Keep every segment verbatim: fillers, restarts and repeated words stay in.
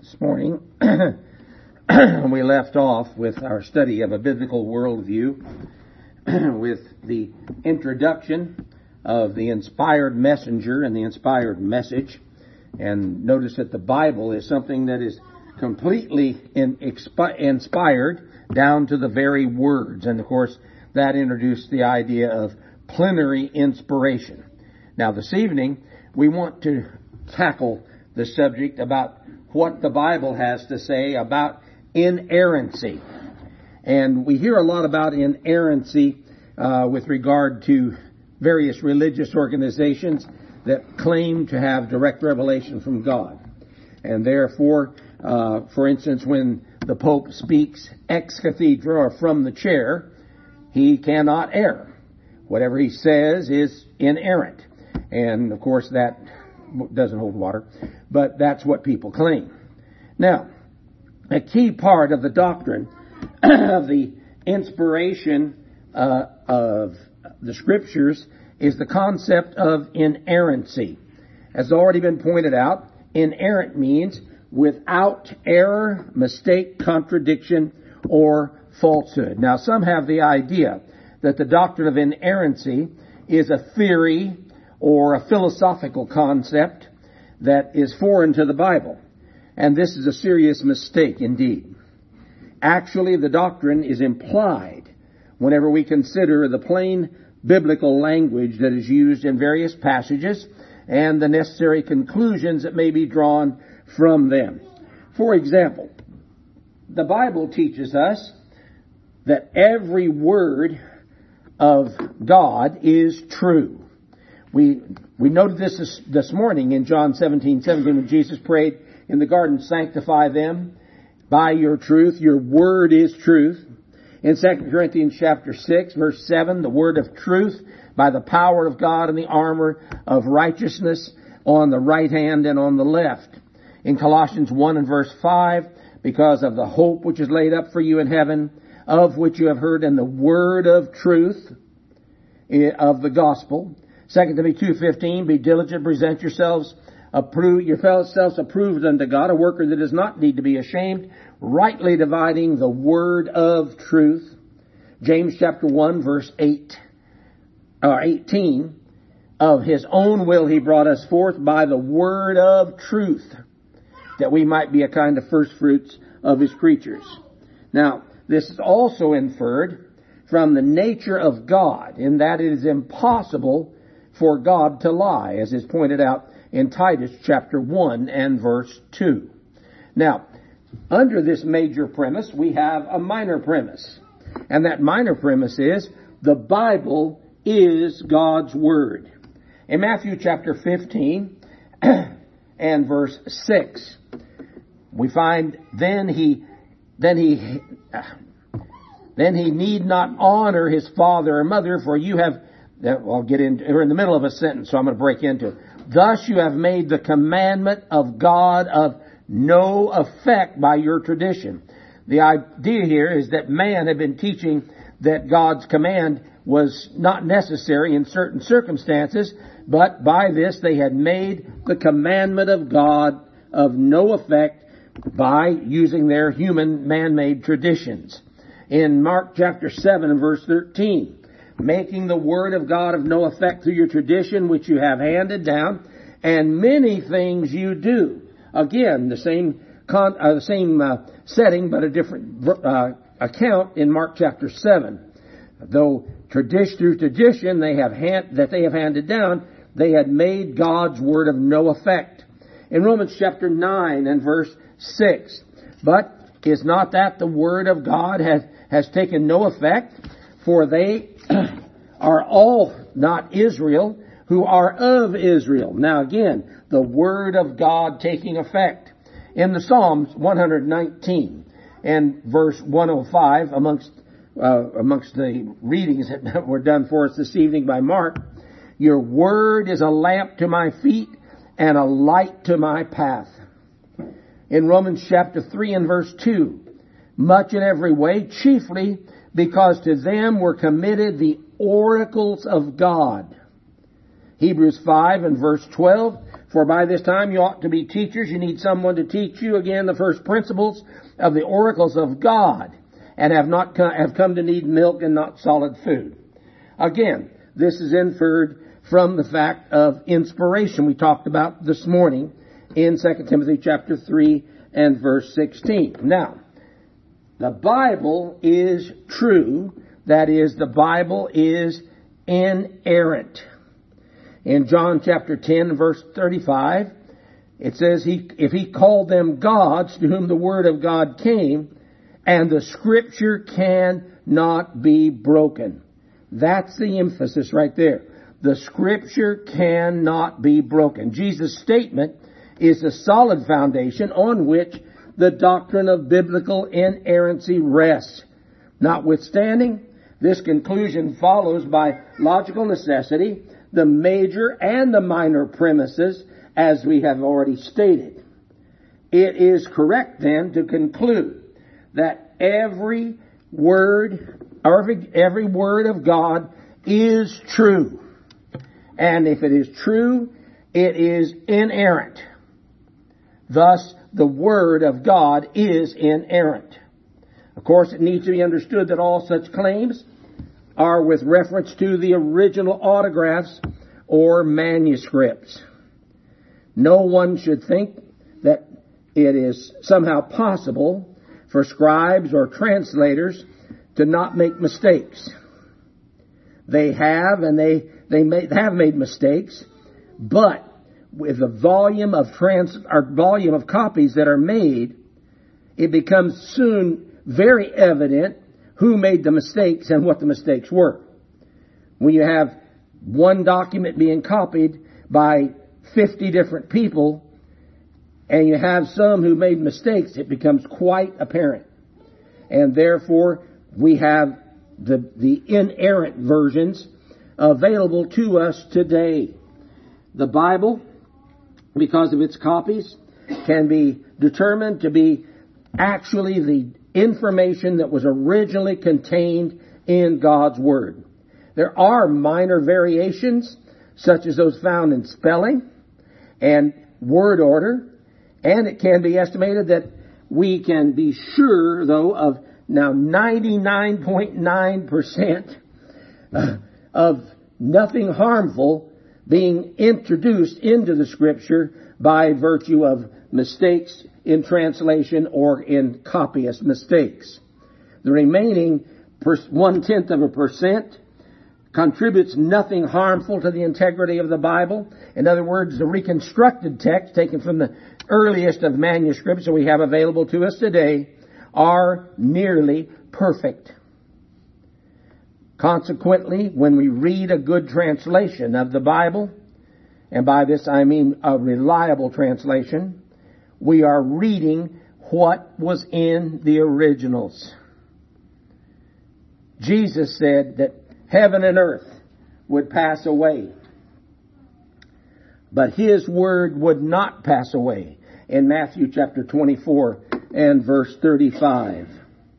This morning, we left off with our study of a biblical worldview with the introduction of the inspired messenger and the inspired message. And notice that the Bible is something that is completely in, expi- inspired down to the very words. And of course, that introduced the idea of plenary inspiration. Now this evening, we want to tackle the subject about what the Bible has to say about inerrancy. And we hear a lot about inerrancy uh, with regard to various religious organizations that claim to have direct revelation from God. And therefore, uh, for instance, when the Pope speaks ex cathedra or from the chair, he cannot err. Whatever he says is inerrant. And of course that doesn't hold water, but that's what people claim. Now, a key part of the doctrine of the inspiration uh, of the Scriptures is the concept of inerrancy. As already been pointed out, inerrant means without error, mistake, contradiction, or falsehood. Now, some have the idea that the doctrine of inerrancy is a theory or a philosophical concept that is foreign to the Bible. And this is a serious mistake indeed. Actually, the doctrine is implied whenever we consider the plain biblical language that is used in various passages and the necessary conclusions that may be drawn from them. For example, the Bible teaches us that every word of God is true. We we noted this, this this morning in John seventeen seventeen when Jesus prayed in the garden, sanctify them by your truth. Your word is truth. In Second Corinthians chapter six, verse seven, the word of truth by the power of God and the armor of righteousness on the right hand and on the left. In Colossians one and verse five, because of the hope which is laid up for you in heaven, of which you have heard, and the word of truth of the gospel. Second Timothy two fifteen, be diligent, present yourselves approved, yourselves approved unto God, a worker that does not need to be ashamed, rightly dividing the word of truth. James chapter one verse eight, or eighteen, of his own will he brought us forth by the word of truth, that we might be a kind of first fruits of his creatures. Now, this is also inferred from the nature of God, in that it is impossible for God to lie, as is pointed out in Titus chapter one and verse two. Now, under this major premise, we have a minor premise. And that minor premise is, the Bible is God's Word. In Matthew chapter fifteen and verse six, we find, then he, then he, then he need not honor his father or mother, for you have, I'll get into, we're in the middle of a sentence, so I'm going to break into it. Thus you have made the commandment of God of no effect by your tradition. The idea here is that man had been teaching that God's command was not necessary in certain circumstances, but by this they had made the commandment of God of no effect by using their human man-made traditions. In Mark chapter seven and verse thirteen, making the word of God of no effect through your tradition which you have handed down, and many things you do. Again, the same con- uh, the same uh, setting, but a different uh, account in Mark chapter seven. Though tradition through tradition they have hand- that they have handed down, they had made God's word of no effect. In Romans chapter nine and verse six, but is not that the word of God has has taken no effect? For they are all not Israel, who are of Israel. Now again, the word of God taking effect. In the Psalms one nineteen and verse one oh five, amongst uh, amongst the readings that were done for us this evening by Mark, your word is a lamp to my feet and a light to my path. In Romans chapter three and verse two, much in every way, chiefly because to them were committed the oracles of God. Hebrews five and verse twelve, for by this time you ought to be teachers. You need someone to teach you again the first principles of the oracles of God, and have not come, have come to need milk and not solid food. Again, this is inferred from the fact of inspiration we talked about this morning in Second Timothy chapter three and verse sixteen. Now, the Bible is true. That is, the Bible is inerrant. In John chapter ten, verse thirty-five, it says, he, if he called them gods to whom the word of God came, and the scripture cannot be broken. That's the emphasis right there. The scripture cannot be broken. Jesus' statement is a solid foundation on which the doctrine of biblical inerrancy rests. Notwithstanding, this conclusion follows by logical necessity the major and the minor premises, as we have already stated. It is correct then to conclude that every word, every, every word of God is true. And if it is true, it is inerrant. Thus, the Word of God is inerrant. Of course, it needs to be understood that all such claims are with reference to the original autographs or manuscripts. No one should think that it is somehow possible for scribes or translators to not make mistakes. They have, and they, they may, have made mistakes, but with the volume of trans, or volume of copies that are made, it becomes soon very evident who made the mistakes and what the mistakes were. When you have one document being copied by fifty different people, and you have some who made mistakes, it becomes quite apparent. And therefore, we have the, the inerrant versions available to us today. The Bible, because of its copies, can be determined to be actually the information that was originally contained in God's Word. There are minor variations, such as those found in spelling and word order, and it can be estimated that we can be sure, though, of now ninety-nine point nine percent of nothing harmful being introduced into the Scripture by virtue of mistakes in translation or in copyist mistakes. The remaining one-tenth of a percent contributes nothing harmful to the integrity of the Bible. In other words, the reconstructed text taken from the earliest of manuscripts that we have available to us today are nearly perfect. Consequently, when we read a good translation of the Bible, and by this I mean a reliable translation, we are reading what was in the originals. Jesus said that heaven and earth would pass away, but His word would not pass away in Matthew chapter twenty-four and verse thirty-five.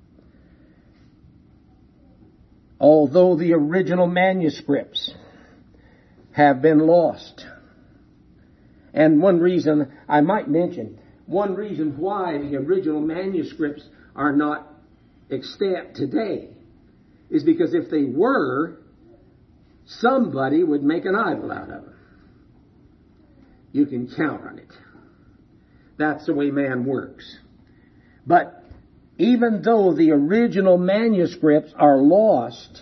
Although the original manuscripts have been lost, and one reason I might mention, one reason why the original manuscripts are not extant today is because if they were, somebody would make an idol out of them. You can count on it. That's the way man works. But even though the original manuscripts are lost,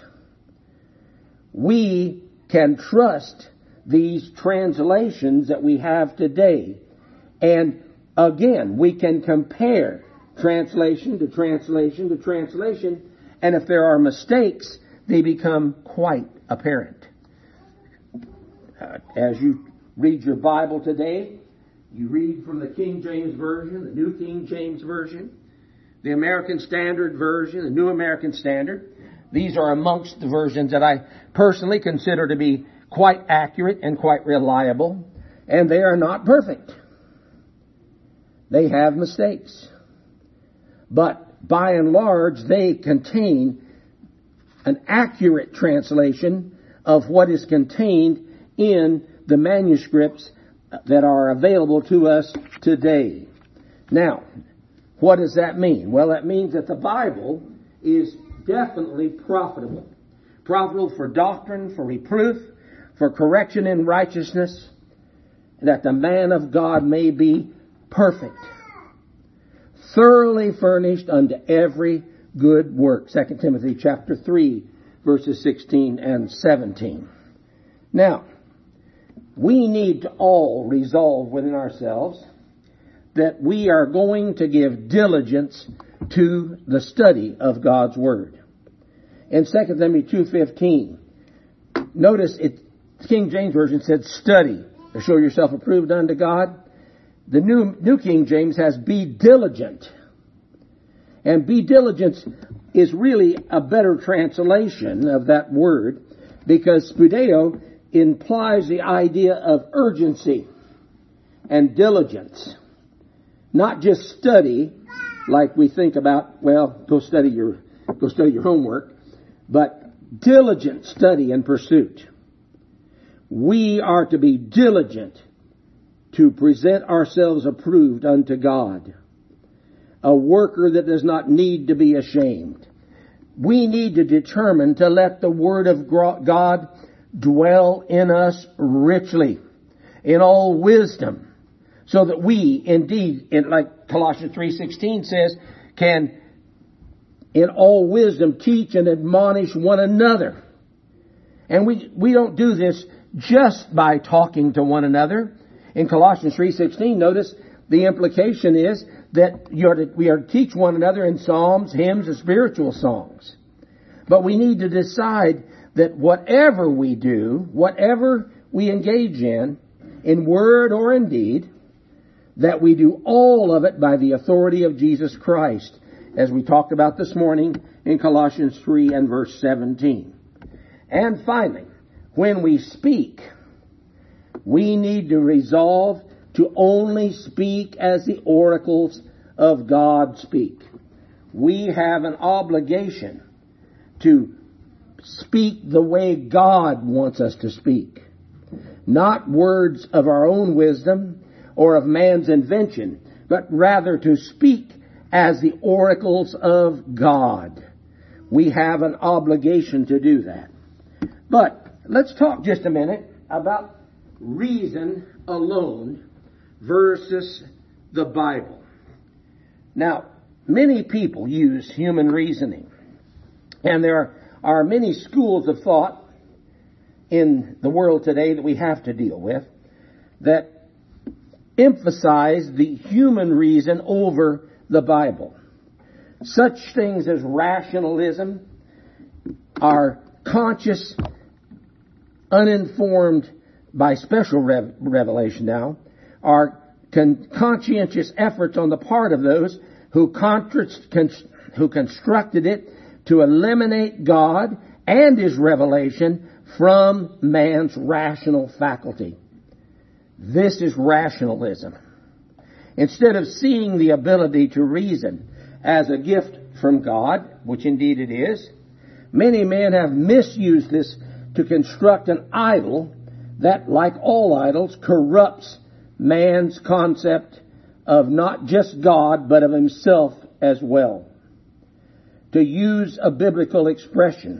we can trust these translations that we have today. And again, we can compare translation to translation to translation, and if there are mistakes, they become quite apparent. Uh, as you read your Bible today, you read from the King James Version, the New King James Version, the American Standard Version, the New American Standard. These are amongst the versions that I personally consider to be quite accurate and quite reliable, and they are not perfect. They have mistakes. But by and large, they contain an accurate translation of what is contained in the manuscripts that are available to us today. Now, what does that mean? Well, that means that the Bible is definitely profitable. Profitable for doctrine, for reproof, for correction in righteousness, that the man of God may be perfect, thoroughly furnished unto every good work. Second Timothy chapter three, verses sixteen and seventeen. Now, we need to all resolve within ourselves that we are going to give diligence to the study of God's Word. In Second Timothy two fifteen, notice it, King James Version said study to show yourself approved unto God. The New, New King James has be diligent. And be diligent is really a better translation of that word, because spudeo implies the idea of urgency and diligence. Not just study, like we think about, well, go study your, go study your homework, but diligent study and pursuit. We are to be diligent to present ourselves approved unto God, a worker that does not need to be ashamed. We need to determine to let the Word of God dwell in us richly, in all wisdom, so that we indeed, in, like Colossians three sixteen says, can in all wisdom teach and admonish one another. And we we don't do this just by talking to one another. In Colossians three sixteen, notice the implication is that you're to, we are to teach one another in psalms, hymns, and spiritual songs. But we need to decide that whatever we do, whatever we engage in, in word or in deed, that we do all of it by the authority of Jesus Christ, as we talked about this morning in Colossians three and verse seventeen. And finally, when we speak, we need to resolve to only speak as the oracles of God speak. We have an obligation to speak the way God wants us to speak. Not words of our own wisdom or of man's invention, but rather to speak as the oracles of God. We have an obligation to do that. But let's talk just a minute about reason alone versus the Bible. Now, many people use human reasoning, and there are many schools of thought in the world today that we have to deal with that emphasize the human reason over the Bible. Such things as rationalism are conscious, uninformed by special rev- revelation now, are con- conscientious efforts on the part of those who, contra- con- who constructed it to eliminate God and His revelation from man's rational faculty. This is rationalism. Instead of seeing the ability to reason as a gift from God, which indeed it is, many men have misused this to construct an idol that, like all idols, corrupts man's concept of not just God, but of himself as well. To use a biblical expression,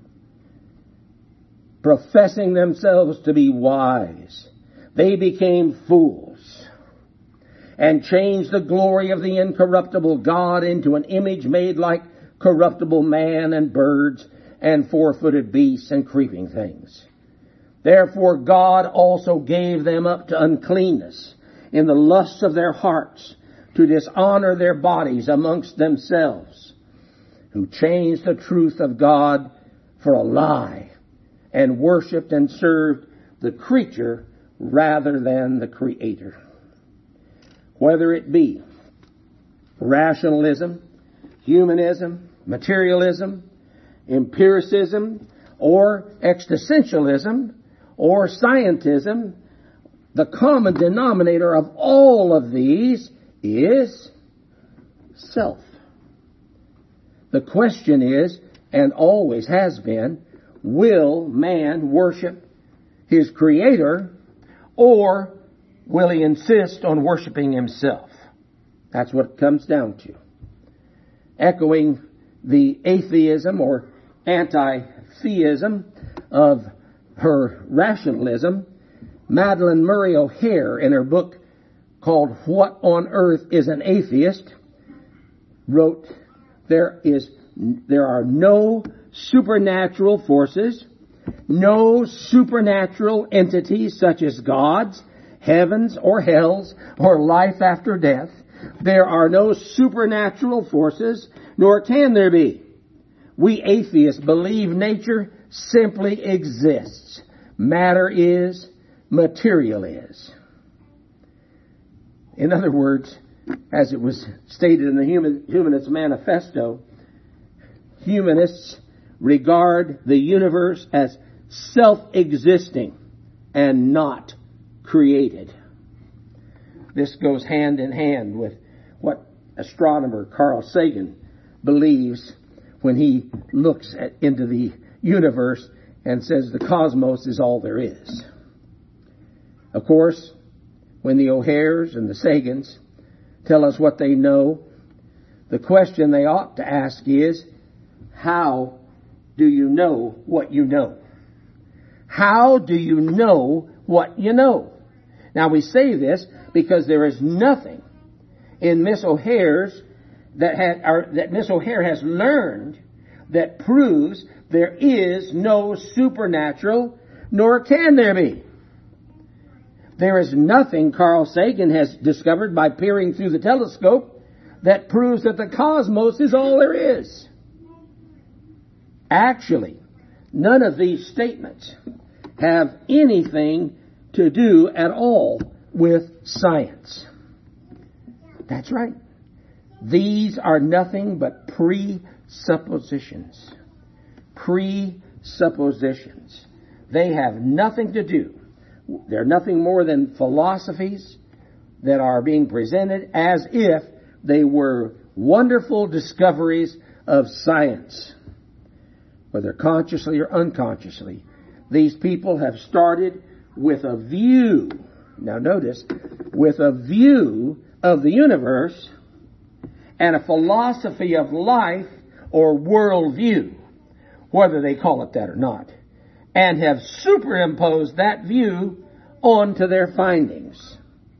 professing themselves to be wise, they became fools and changed the glory of the incorruptible God into an image made like corruptible man and birds and four-footed beasts and creeping things. Therefore God also gave them up to uncleanness in the lusts of their hearts, to dishonor their bodies amongst themselves, who changed the truth of God for a lie, and worshipped and served the creature rather than the Creator. Whether it be rationalism, humanism, materialism, empiricism, or existentialism, or scientism, the common denominator of all of these is self. The question is, and always has been, will man worship his Creator, or will he insist on worshiping himself? That's what it comes down to. Echoing the atheism or anti-theism of her rationalism, Madalyn Murray O'Hair, in her book called What on Earth is an Atheist, wrote, there is, there are no supernatural forces, no supernatural entities such as gods, heavens or hells, or life after death. There are no supernatural forces, nor can there be. We atheists believe nature simply exists. Matter is, material is. In other words, as it was stated in the Human, Humanist Manifesto, humanists regard the universe as self-existing and not created. This goes hand in hand with what astronomer Carl Sagan believes when he looks at, into the universe and says the cosmos is all there is. Of course, when the O'Hairs and the Sagans tell us what they know, the question they ought to ask is, how do you know what you know? How do you know what you know? Now we say this because there is nothing in Miss O'Hair's that, had, or, that Miss O'Hair has learned that proves there is no supernatural, nor can there be. There is nothing Carl Sagan has discovered by peering through the telescope that proves that the cosmos is all there is. Actually, none of these statements have anything to do at all with science. That's right. These are nothing but presuppositions. Presuppositions. They have nothing to do. They're nothing more than philosophies that are being presented as if they were wonderful discoveries of science. Whether consciously or unconsciously, these people have started with a view, now notice, with a view of the universe and a philosophy of life or worldview, whether they call it that or not, and have superimposed that view onto their findings.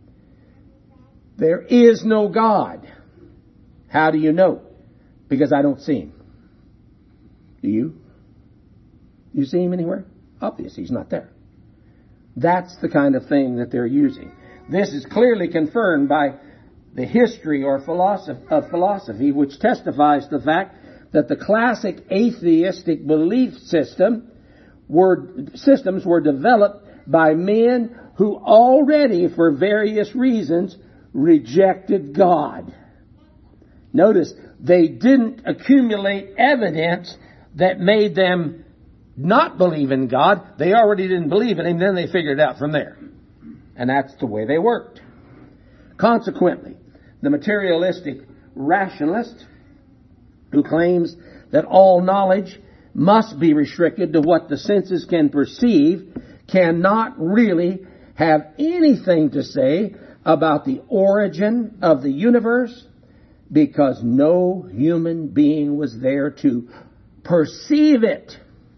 There is no God. How do you know? Because I don't see him. Do you? You see him anywhere? Obviously, he's not there. That's the kind of thing that they're using. This is clearly confirmed by the history or philosophy of philosophy, which testifies to the fact that the classic atheistic belief system were systems were developed by men who already, for various reasons, rejected God. Notice, they didn't accumulate evidence that made them not believe in God. They already didn't believe in him, then they figured it out from there. And that's the way they worked. Consequently, the materialistic rationalist who claims that all knowledge must be restricted to what the senses can perceive cannot really have anything to say about the origin of the universe, because no human being was there to perceive it.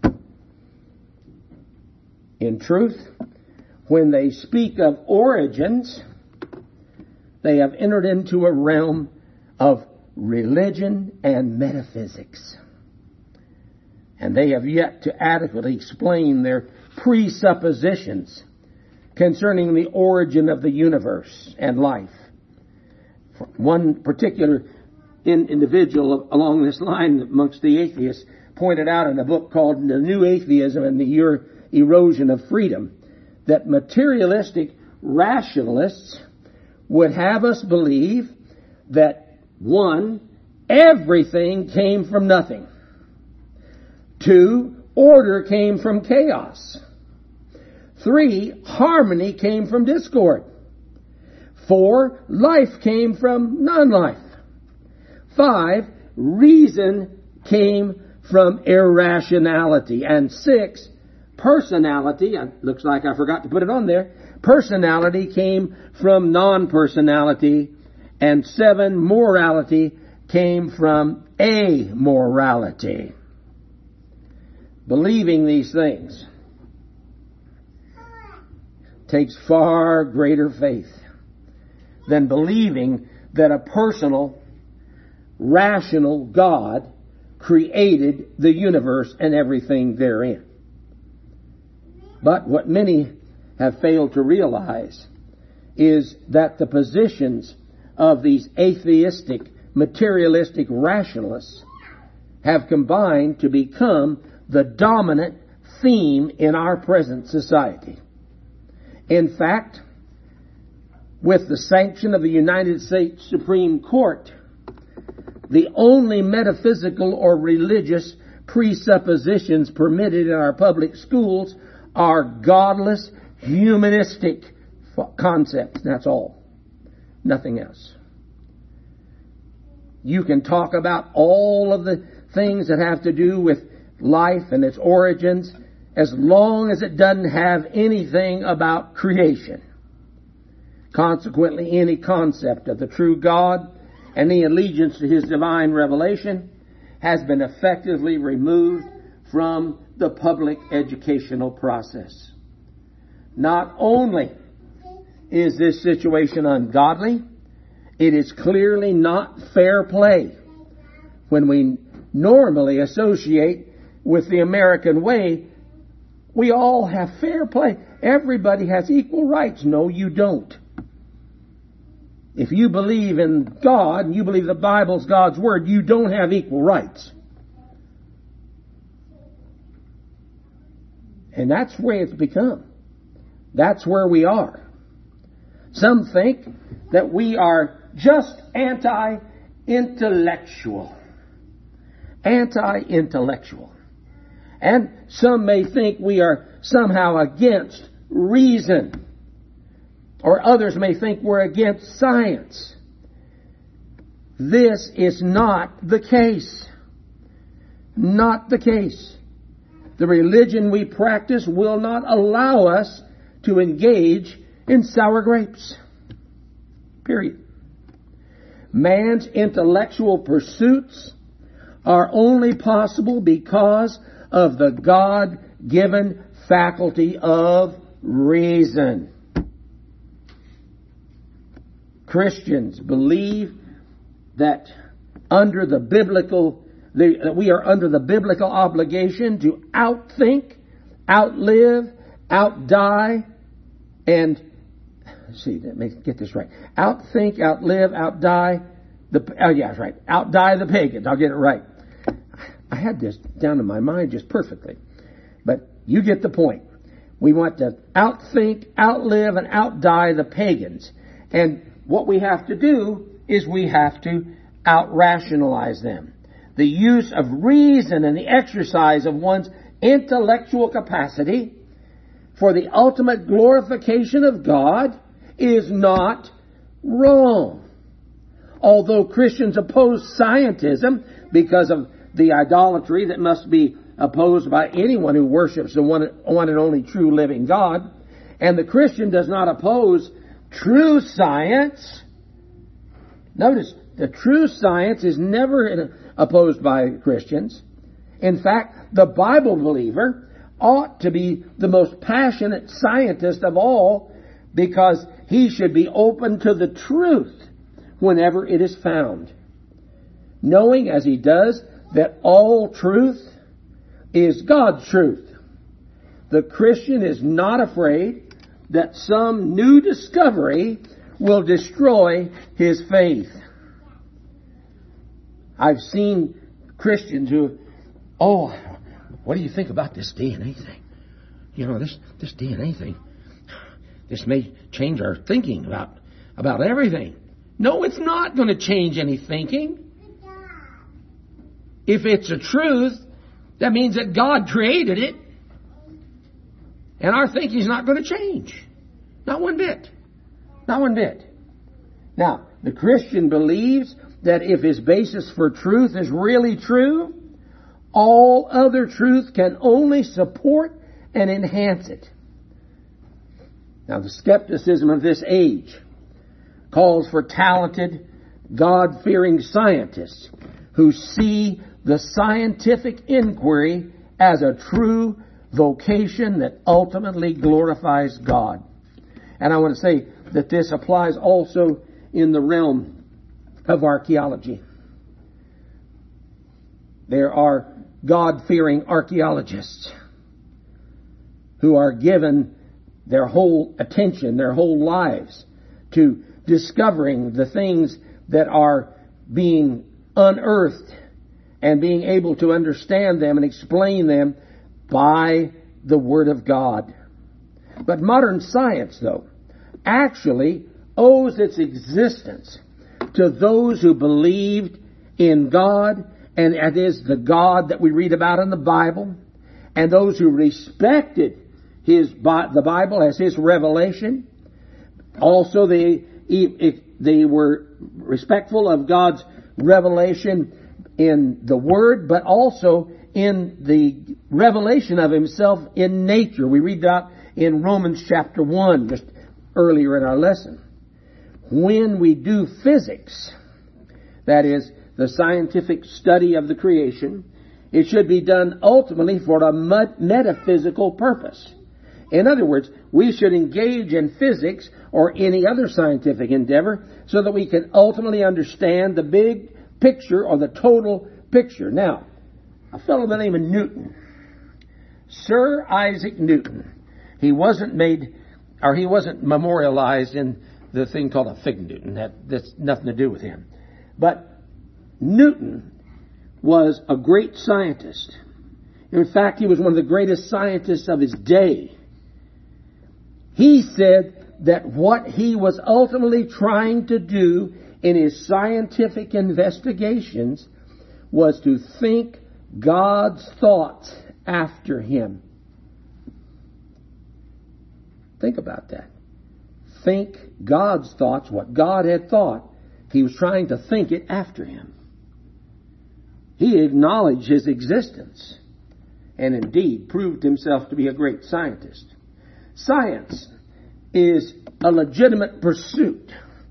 In truth, when they speak of origins, they have entered into a realm of religion and metaphysics. And they have yet to adequately explain their presuppositions concerning the origin of the universe and life. One particular individual along this line amongst the atheists pointed out in a book called The New Atheism and the Erosion of Freedom that materialistic rationalists would have us believe that, one, everything came from nothing. Two, order came from chaos. Three, harmony came from discord. Four, life came from non-life. Five, reason came from irrationality. And six, personality, it looks like I forgot to put it on there, personality came from non-personality, and seven, morality, came from amorality. Believing these things takes far greater faith than believing that a personal, rational God created the universe and everything therein. But what many have failed to realize is that the positions of these atheistic, materialistic rationalists have combined to become the dominant theme in our present society. In fact, with the sanction of the United States Supreme Court, the only metaphysical or religious presuppositions permitted in our public schools are godless, humanistic concepts. That's all. Nothing else. You can talk about all of the things that have to do with life and its origins as long as it doesn't have anything about creation. Consequently, any concept of the true God and the allegiance to His divine revelation has been effectively removed from the public educational process. Not only is this situation ungodly, it is clearly not fair play when we normally associate with the American way. We all have fair play. Everybody has equal rights. No, you don't. If you believe in God and you believe the Bible's God's Word, you don't have equal rights. And that's the way it's become. That's where we are. Some think that we are just anti-intellectual. Anti-intellectual. And some may think we are somehow against reason. Or others may think we're against science. This is not the case. Not the case. The religion we practice will not allow us to engage in sour grapes. Period. Man's intellectual pursuits are only possible because of the God-given faculty of reason. Christians believe that under the biblical, the, that we are under the biblical obligation to outthink, outlive, outdie, and let's see, let me get this right. Outthink, outlive, outdie the oh yeah, that's right. Outdie the pagans. I'll get it right. I had this down in my mind just perfectly, but you get the point. We want to outthink, outlive, and outdie the pagans, and what we have to do is we have to out-rationalize them. The use of reason and the exercise of one's intellectual capacity for the ultimate glorification of God is not wrong. Although Christians oppose scientism because of the idolatry that must be opposed by anyone who worships the one, one and only true living God, and the Christian does not oppose true science. Notice, the true science is never opposed by Christians. In fact, the Bible believer ought to be the most passionate scientist of all because he should be open to the truth whenever it is found. Knowing, as he does, that all truth is God's truth. The Christian is not afraid that some new discovery will destroy his faith. I've seen Christians who, oh, what do you think about this D N A thing? You know, this, this D N A thing, this may change our thinking about, about everything. No, it's not going to change any thinking. If it's a truth, that means that God created it. And our thinking is not going to change. Not one bit. Not one bit. Now, the Christian believes that if his basis for truth is really true, all other truth can only support and enhance it. Now, the skepticism of this age calls for talented, God-fearing scientists who see the scientific inquiry as a true vocation that ultimately glorifies God. And I want to say that this applies also in the realm of archaeology. There are God-fearing archaeologists who are given their whole attention, their whole lives to discovering the things that are being unearthed and being able to understand them and explain them by the Word of God. But modern science, though, actually owes its existence to those who believed in God, and it is the God that we read about in the Bible, and those who respected His the Bible as His revelation. Also, they they were respectful of God's revelation in the Word, but also in the revelation of Himself in nature. We read that in Romans chapter one, just earlier in our lesson. When we do physics, that is, the scientific study of the creation, it should be done ultimately for a metaphysical purpose. In other words, we should engage in physics or any other scientific endeavor so that we can ultimately understand the big picture or the total picture. Now, a fellow by the name of Newton, Sir Isaac Newton, he wasn't made, or he wasn't memorialized in the thing called a fig Newton. That, that's nothing to do with him. But Newton was a great scientist. In fact, he was one of the greatest scientists of his day. He said that what he was ultimately trying to do in his scientific investigations was to think God's thoughts after him. Think about that. Think God's thoughts, what God had thought. He was trying to think it after him. He acknowledged his existence and indeed proved himself to be a great scientist. Science is a legitimate pursuit.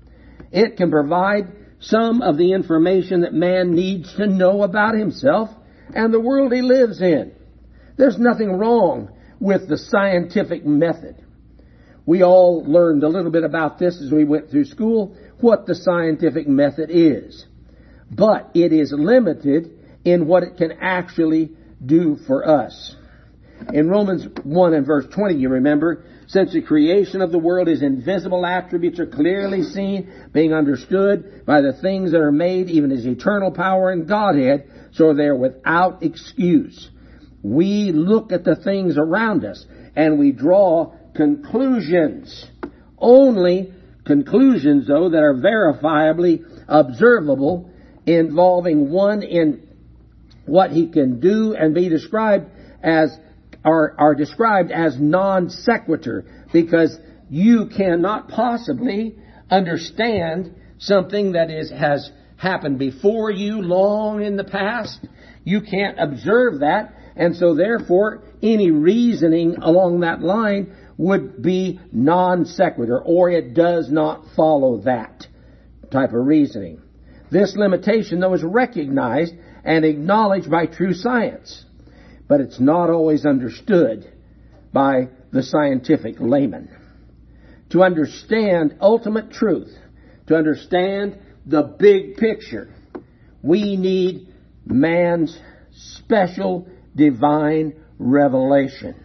It can provide some of the information that man needs to know about himself and the world he lives in. There's nothing wrong with the scientific method. We all learned a little bit about this as we went through school, what the scientific method is. But it is limited in what it can actually do for us. In Romans one and verse twenty, you remember, since the creation of the world, His invisible attributes are clearly seen, being understood by the things that are made, even His eternal power and Godhead, so they're without excuse. We look at the things around us and we draw conclusions. Only conclusions, though, that are verifiably observable, involving one in what He can do and be described as Are, are described as non sequitur, because you cannot possibly understand something that is has happened before you long in the past. You can't observe that, and so therefore any reasoning along that line would be non sequitur, or it does not follow that type of reasoning. This limitation, though, is recognized and acknowledged by true science, but it's not always understood by the scientific layman. To understand ultimate truth, to understand the big picture, we need man's special divine revelation.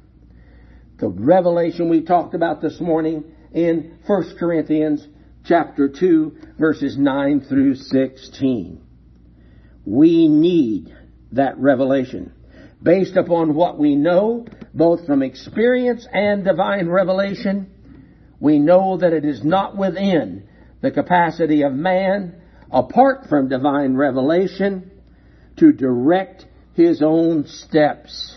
The revelation we talked about this morning in First Corinthians chapter two, verses nine through sixteen. We need that revelation. Based upon what we know, both from experience and divine revelation, we know that it is not within the capacity of man, apart from divine revelation, to direct his own steps.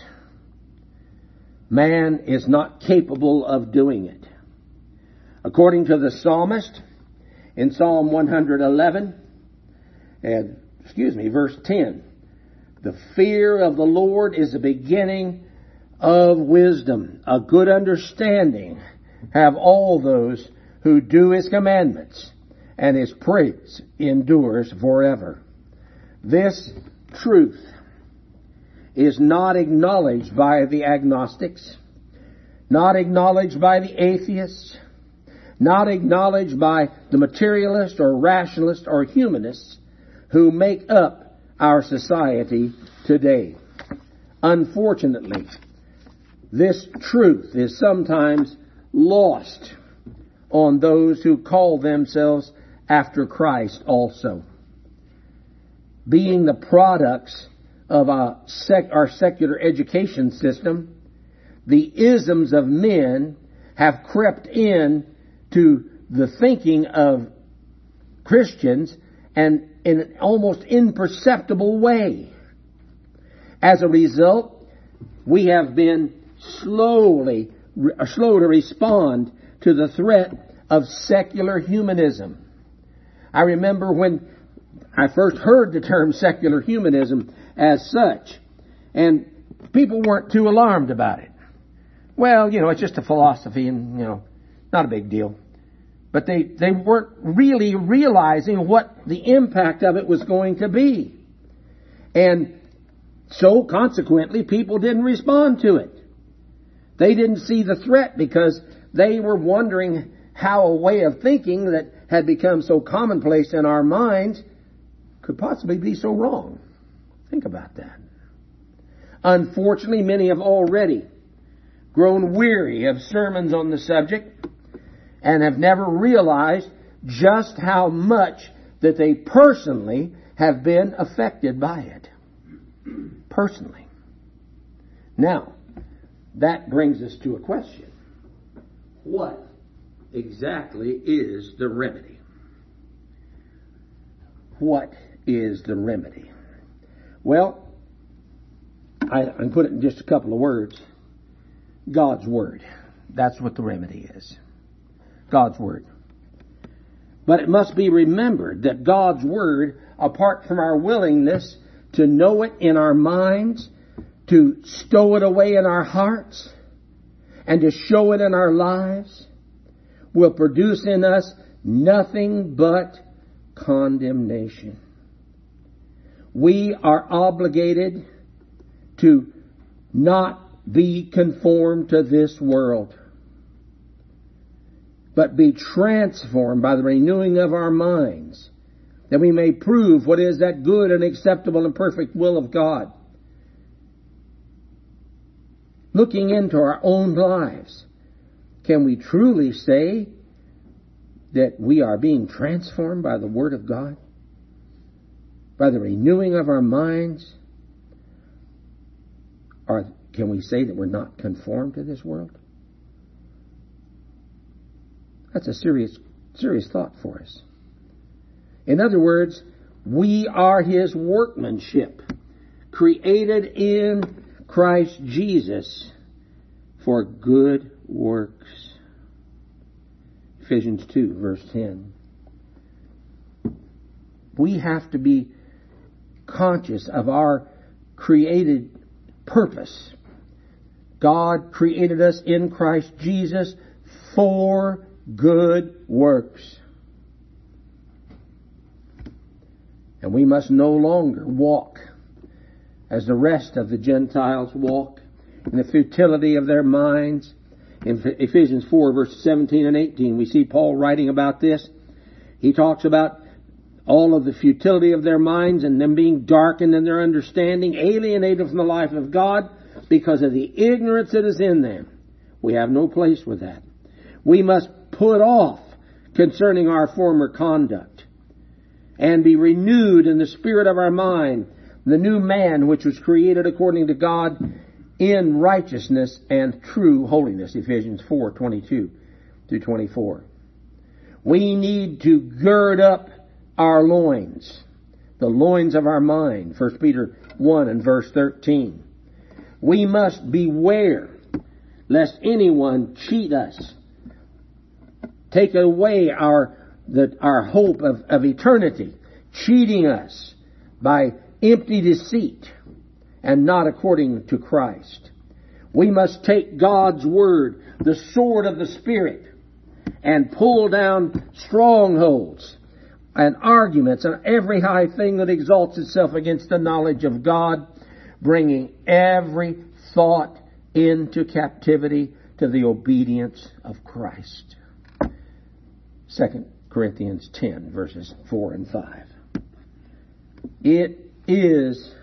Man is not capable of doing it. According to the psalmist, in Psalm one eleven, and excuse me, verse ten, the fear of the Lord is the beginning of wisdom, a good understanding, have all those who do His commandments, and His praise endures forever. This truth is not acknowledged by the agnostics, not acknowledged by the atheists, not acknowledged by the materialists or rationalists or humanists who make up our society today. Unfortunately, this truth is sometimes lost on those who call themselves after Christ also. Being the products of a sec- our secular education system, the isms of men have crept in to the thinking of Christians and in an almost imperceptible way. As a result, we have been slowly, slow to respond to the threat of secular humanism. I remember when I first heard the term secular humanism as such, and people weren't too alarmed about it. Well, you know, it's just a philosophy and, you know, not a big deal. But they, they weren't really realizing what the impact of it was going to be. And so, consequently, people didn't respond to it. They didn't see the threat because they were wondering how a way of thinking that had become so commonplace in our minds could possibly be so wrong. Think about that. Unfortunately, many have already grown weary of sermons on the subject and have never realized just how much that they personally have been affected by it. Personally. Now, that brings us to a question. What exactly is the remedy? What is the remedy? Well, I, I can put it in just a couple of words. God's Word. That's what the remedy is. God's Word. But it must be remembered that God's Word, apart from our willingness to know it in our minds, to stow it away in our hearts, and to show it in our lives, will produce in us nothing but condemnation. We are obligated to not be conformed to this world, but be transformed by the renewing of our minds, that we may prove what is that good and acceptable and perfect will of God. Looking into our own lives, can we truly say that we are being transformed by the Word of God? By the renewing of our minds? Or can we say that we're not conformed to this world? That's a serious, serious thought for us. In other words, we are His workmanship, created in Christ Jesus for good works. Ephesians two, verse ten. We have to be conscious of our created purpose. God created us in Christ Jesus for good works. And we must no longer walk as the rest of the Gentiles walk in the futility of their minds. In Ephesians four, verses seventeen and eighteen, we see Paul writing about this. He talks about all of the futility of their minds and them being darkened in their understanding, alienated from the life of God because of the ignorance that is in them. We have no place with that. We must put off concerning our former conduct and be renewed in the spirit of our mind, the new man which was created according to God in righteousness and true holiness. Ephesians four, twenty-two through twenty-four. We need to gird up our loins, the loins of our mind. First Peter one and verse thirteen. We must beware lest anyone cheat us, take away our the, our hope of, of eternity, cheating us by empty deceit and not according to Christ. We must take God's Word, the sword of the Spirit, and pull down strongholds and arguments and every high thing that exalts itself against the knowledge of God, bringing every thought into captivity to the obedience of Christ. Second Corinthians ten, verses four and five. It is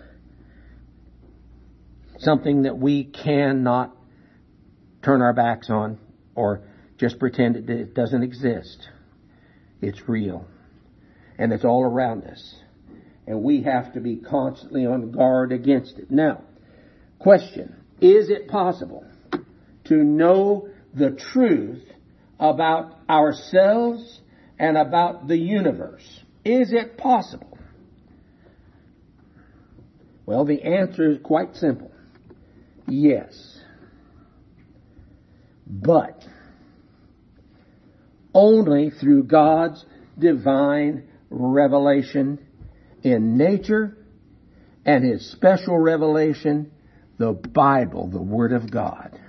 something that we cannot turn our backs on or just pretend it doesn't exist. It's real. And it's all around us. And we have to be constantly on guard against it. Now, question. Is it possible to know the truth about ourselves and about the universe? Is it possible? Well, the answer is quite simple. Yes. But only through God's divine revelation in nature and His special revelation, the Bible, the Word of God.